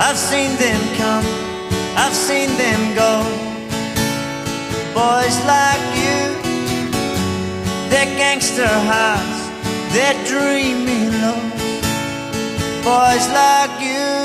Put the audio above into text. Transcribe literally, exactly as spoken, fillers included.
I've seen them come, I've seen them go. Boys like you, their gangster hearts, their dreamy love. Boys like you,